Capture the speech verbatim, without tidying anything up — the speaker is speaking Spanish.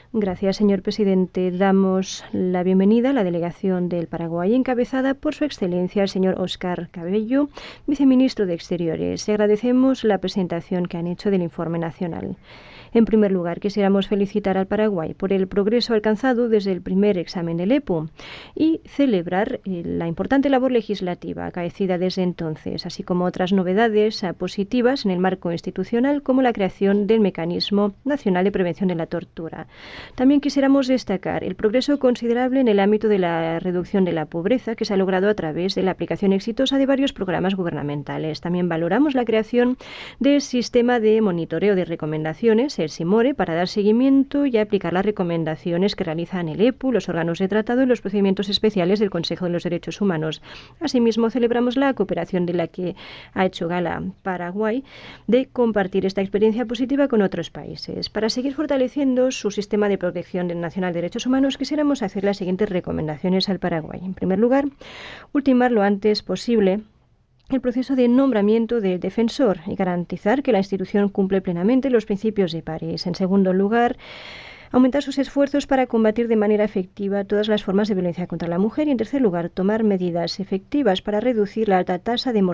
Gracias, señor presidente. Damos la bienvenida a la delegación del Paraguay, encabezada por Su Excelencia el señor Óscar Cabello, viceministro de Exteriores. Y agradecemos la presentación que han hecho del informe nacional. En primer lugar, quisiéramos felicitar al Paraguay por el progreso alcanzado desde el primer examen del E P U y celebrar eh, la importante labor legislativa acaecida desde entonces, así como otras novedades eh, positivas en el marco institucional, como la creación del Mecanismo Nacional de Prevención de la Tortura. También quisiéramos destacar el progreso considerable en el ámbito de la reducción de la pobreza que se ha logrado a través de la aplicación exitosa de varios programas gubernamentales. También valoramos la creación del sistema de monitoreo de recomendaciones, el SIMORE, para dar seguimiento y aplicar las recomendaciones que realizan el E P U, los órganos de tratado y los procedimientos especiales del Consejo de los Derechos Humanos. Asimismo, celebramos la cooperación de la que ha hecho gala Paraguay de compartir esta experiencia positiva con otros países. Para seguir fortaleciendo su sistema de protección nacional de derechos humanos, quisiéramos hacer las siguientes recomendaciones al Paraguay. En primer lugar, ultimar lo antes posible el proceso de nombramiento del defensor y garantizar que la institución cumple plenamente los principios de París. En segundo lugar, aumentar sus esfuerzos para combatir de manera efectiva todas las formas de violencia contra la mujer y, en tercer lugar, tomar medidas efectivas para reducir la alta tasa de mortalidad